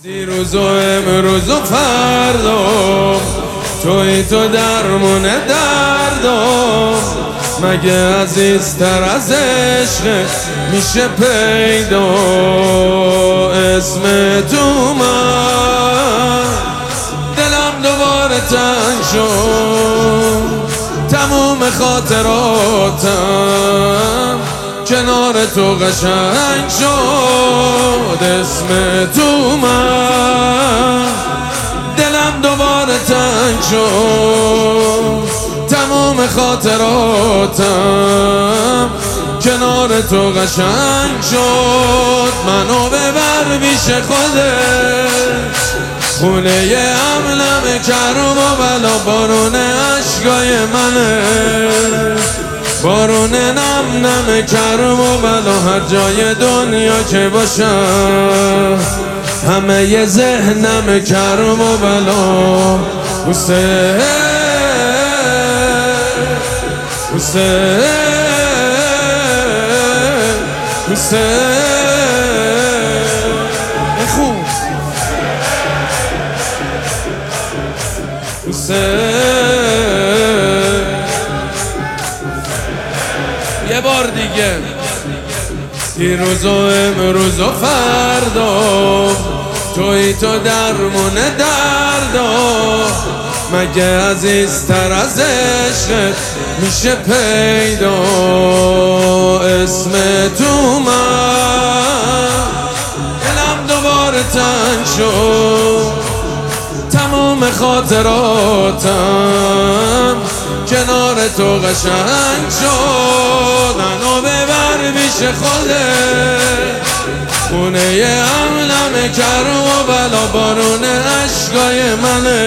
دیروز و امروز و فردا توی تو درمون دردم، مگه عزیزتر از عشق میشه پیدا؟ اسم تو من دلم دوباره تنگ شد، تموم خاطراتم کنار تو قشنگ شد. اسم تو من دلم دوباره تنگ شد، تمام خاطراتم کنار تو قشنگ شد. منو ببر پیش خودت، خونه امنم کرم و بلا، بارون عشقای منه، بارون نم نم کرم و بلا. هر جای دنیا که باشم همه ی ذهنم کرم و بلا. حسین حسین حسین بخون حسین یه بار دیگه. دیروز و امروز و فردا توی تو درمون دردم، مگه عزیزتر از عشقت میشه پیدا؟ اسم تو من دلم دوباره تنگ شد، تمام خاطراتم کنار تو قشنگ شد. منو ببر پیش خودت، خونه امنم کرم و بلا، بارون عشقای منه،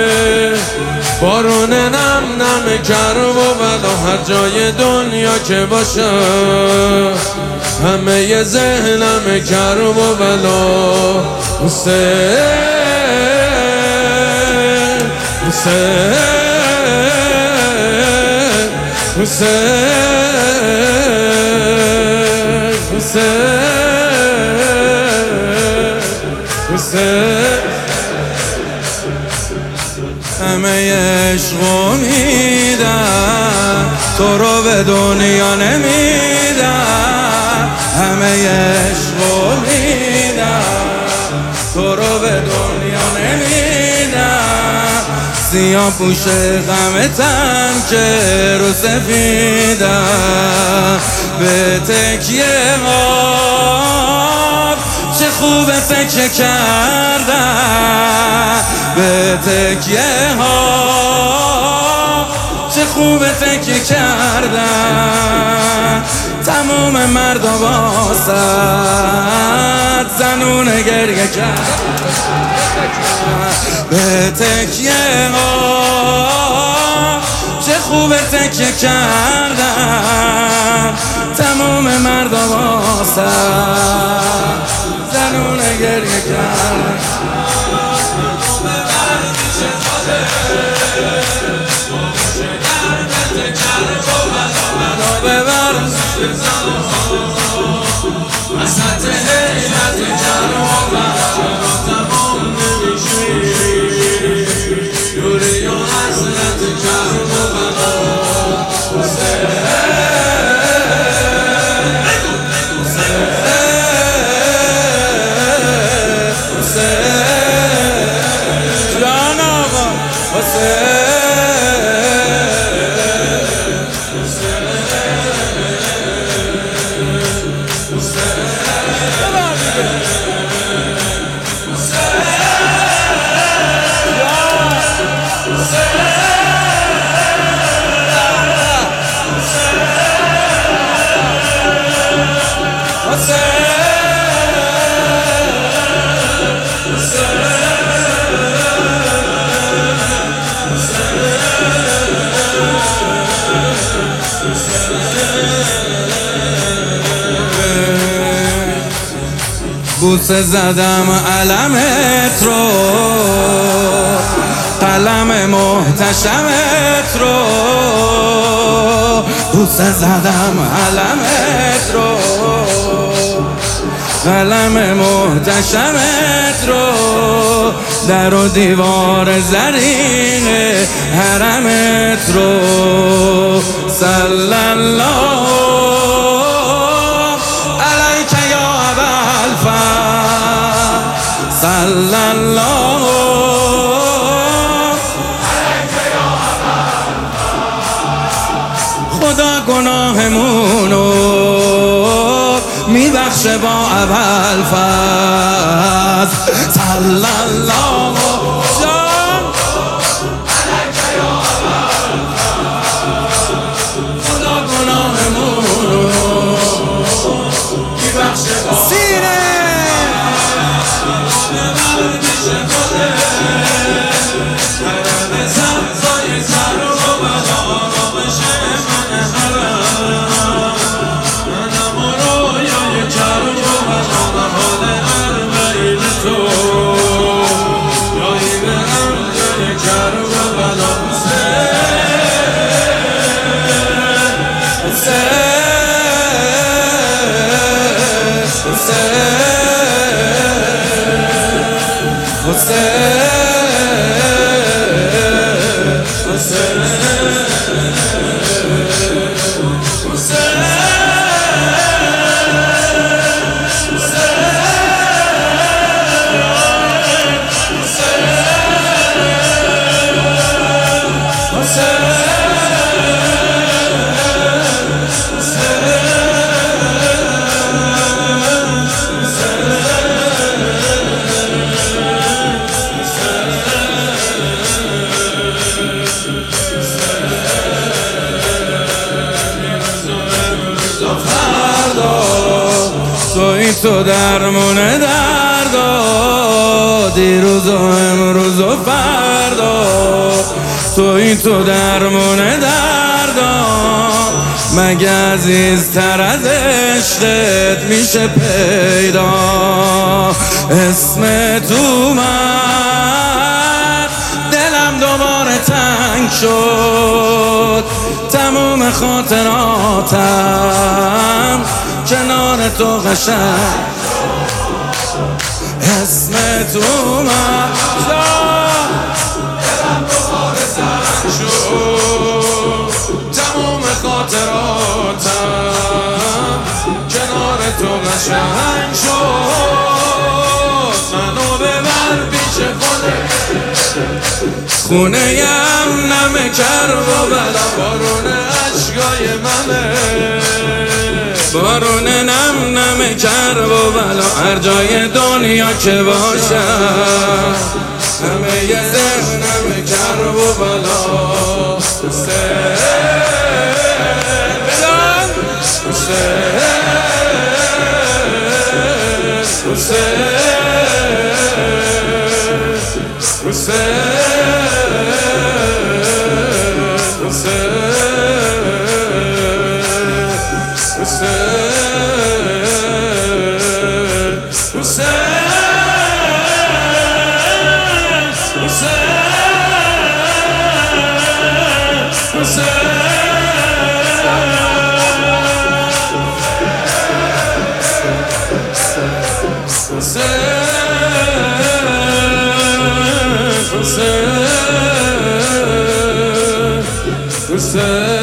بارون نم نم کرم و بلا. هر جای دنیا که باشم همه ی ذهنم کرم و بلا. حسین حسین حسین حسین همه عشقو میدم، تو رو به دنیا نمیدم. همه عشقو میدم، تو رو به دنیا نمیدم. سیاه پوش غمتم که رو سفیدم، به تکیه چه خوب فکر کردم، به تکیه ها چه خوب فکر کردم. تمام مردا واسد زنون گریه کرد، به تکیه ها چه خوب فکر کردم. تمام مردا واسد زنون گریه کرد. بوسه زدم علمت رو، قلم محتشمت رو، بوسه زدم علمت رو، قلم محتشمت رو. در و دیوار زرین حرمت رو. صلی الله علیک یا ابوالفضل، صلی الله علیک یا ابوالفضل. خدا گناهمونو میبخشه با ابوالفضل، صلی الله علیک یا ابوالفضل. خدا گناهمونو میبخشه با سینه تو درمون دردا، دیروز و امروز و فردا. تو درمون دردا، مگه عزیزتر از عشقت میشه پیدا. اسم تو من دلم دوباره تنگ شد، تموم خاطراتم کنار تو قشنگ. اسم تو من دلم دوباره تنگ شد، تموم خاطراتم کنار تو قشنگ شد. منو ببر پیش خودت، خونه یم نمه کرب و بلا. بارون عشقای منه، بارون نم نم کرب و بلا. هر جای دنیا که باشم همه یه ذهنم کرب و بلا. حسین بدان حسین حسین Hussein